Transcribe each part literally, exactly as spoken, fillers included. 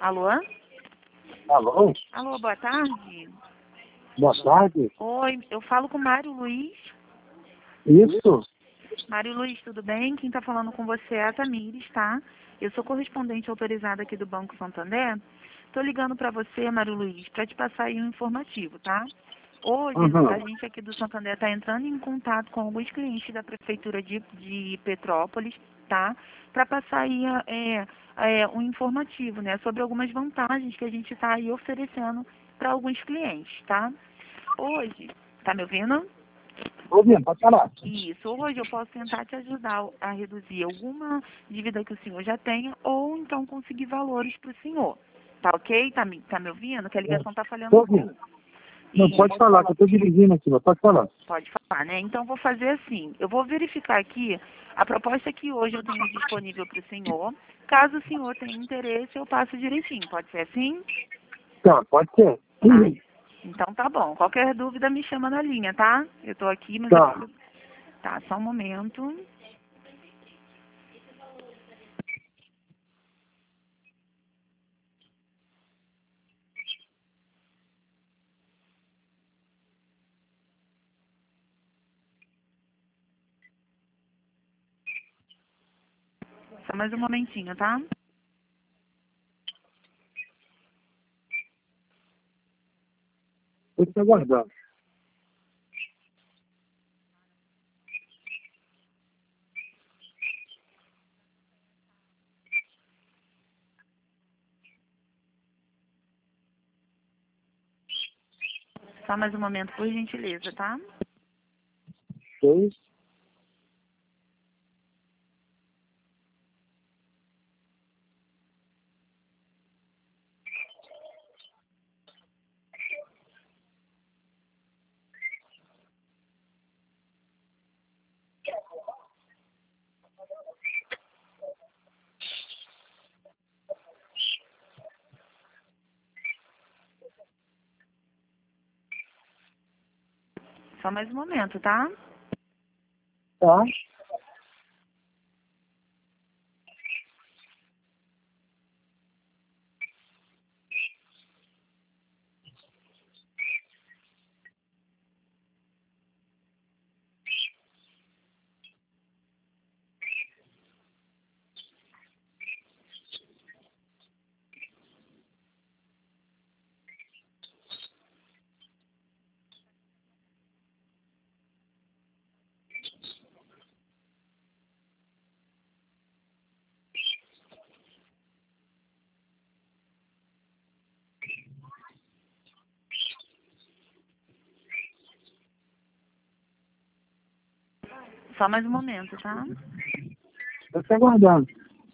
Alô? Alô? Alô, boa tarde. Boa tarde. Oi, eu falo com Mário Luiz. Isso? Mário Luiz, tudo bem? Quem está falando com você é a Tamires, tá? Eu sou correspondente autorizada aqui do Banco Santander. Estou ligando para você, Mário Luiz, para te passar aí um informativo, tá? Hoje, Uhum. a gente aqui do Santander está entrando em contato com alguns clientes da Prefeitura de, de Petrópolis, tá? Para passar aí é, é, um informativo, né? Sobre algumas vantagens que a gente está aí oferecendo para alguns clientes, tá? Hoje, tá me ouvindo? Ouvindo, pode falar. Isso, hoje eu posso tentar te ajudar a reduzir alguma dívida que o senhor já tenha ou então conseguir valores para o senhor. Tá ok? Tá me, tá me ouvindo? Que a ligação tá falhando Estou um pouco. ouvindo. Não, Isso, pode falar, que eu estou dirigindo aqui, mas pode falar. pode falar, né? Então vou fazer assim, eu vou verificar aqui a proposta que hoje eu tenho disponível para o senhor. Caso o senhor tenha interesse, eu passo direitinho. Pode ser assim? Tá, pode ser. Tá. Então tá bom. Qualquer dúvida me chama na linha, tá? Eu tô aqui, mas eu Tá. preciso... Tá, só um momento. Só mais um momentinho, tá? Eu estou aguardando. Só mais um momento, por gentileza, tá? Seis. Só mais um momento, tá? Tá. Só mais um momento, tá? Eu estou aguardando.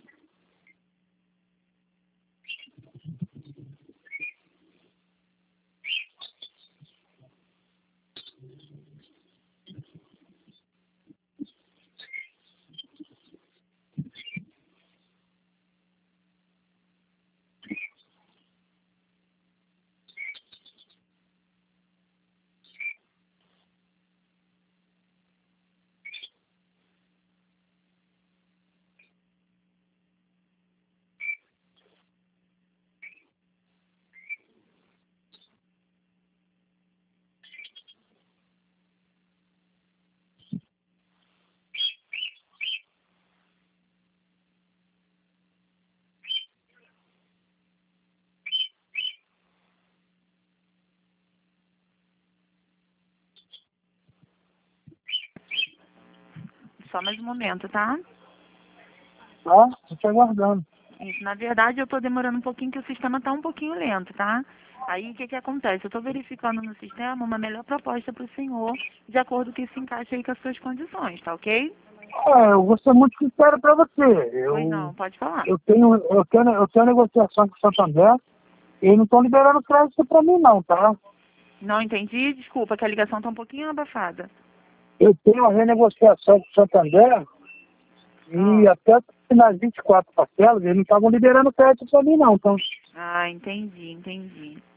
Só mais um momento, tá? Tá? Eu estou aguardando. Isso, na verdade eu tô demorando um pouquinho, que o sistema tá um pouquinho lento, tá? Aí o que que acontece? Eu tô verificando no sistema uma melhor proposta para o senhor, de acordo com que se encaixa aí com as suas condições, tá ok? É, eu vou ser muito sincero para você. Pois Eu, não, pode falar. eu, tenho, eu, tenho, eu tenho negociação com o Santander e eles não estão liberando crédito para mim, não, tá? Não entendi, desculpa, que a ligação tá um pouquinho abafada. Eu tenho uma renegociação com o Santander e Ah, até nas vinte e quatro parcelas eles não estavam liberando crédito para mim, não. Então, ah, entendi, entendi.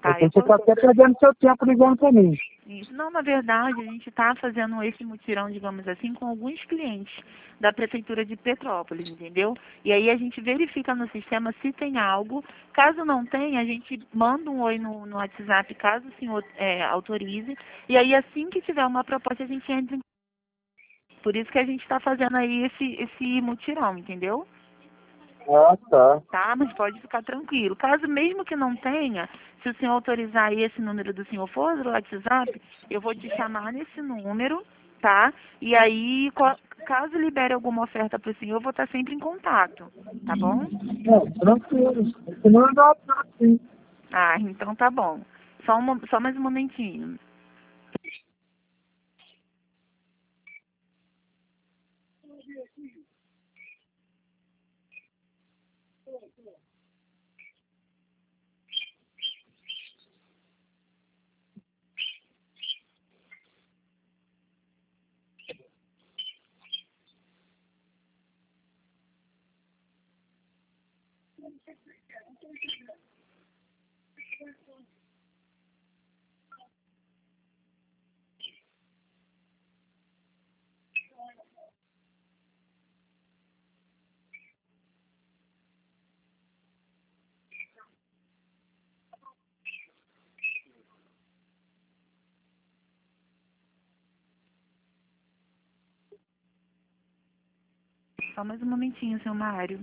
Tá, Porque eu você vou... está até perdendo seu tempo ligando para mim. Isso. Não, na verdade, a gente está fazendo esse mutirão, digamos assim, com alguns clientes da Prefeitura de Petrópolis, entendeu? E aí a gente verifica no sistema se tem algo. Caso não tenha, a gente manda um oi no, no WhatsApp, caso o senhor é, autorize. E aí, assim que tiver uma proposta, a gente entra em... Por isso que a gente está fazendo aí esse, esse mutirão, entendeu? Ah, tá. Tá, mas pode ficar tranquilo. Caso mesmo que não tenha, se o senhor autorizar aí esse número do senhor for do WhatsApp, eu vou te chamar nesse número, tá? E aí, co- caso libere alguma oferta para o senhor, eu vou estar sempre em contato, tá bom? Não, tranquilo. Esse número dá WhatsApp, sim. Ah, então tá bom. Só, um, mo- só mais um momentinho. Só mais um momentinho, seu Mário.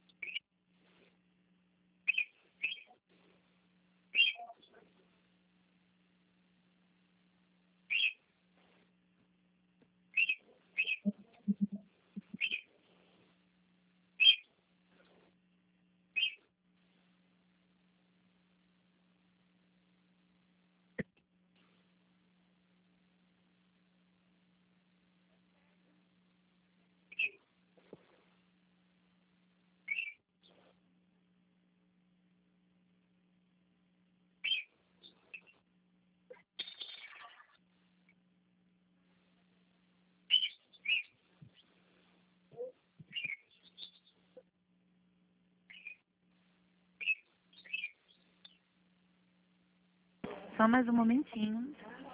Só mais um momentinho.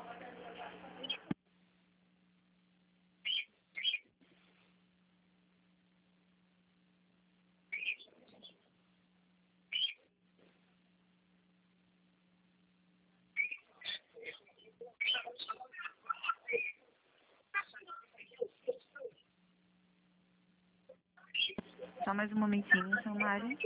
Só mais um momentinho, seu Mário.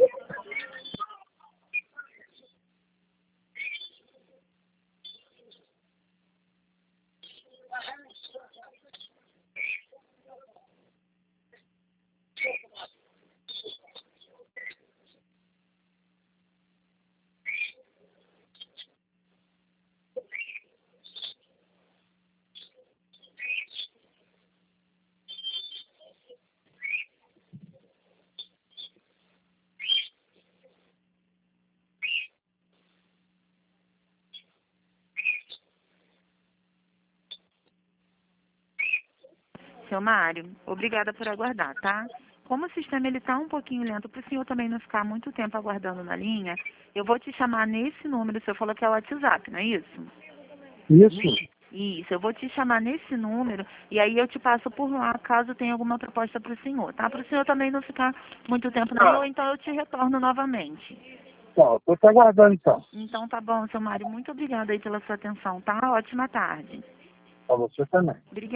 Seu Mário, obrigada por aguardar, tá? Como o sistema ele está um pouquinho lento, para o senhor também não ficar muito tempo aguardando na linha, eu vou te chamar nesse número, o senhor falou que é o WhatsApp, não é isso? Isso. Isso, eu vou te chamar nesse número e aí eu te passo por lá caso tenha alguma proposta para o senhor, tá? Para o senhor também não ficar muito tempo na linha, ou então eu te retorno novamente. Tá, estou te aguardando então. Então tá bom, seu Mário, muito obrigada aí pela sua atenção, tá? Ótima tarde. Para você também. Obrigada.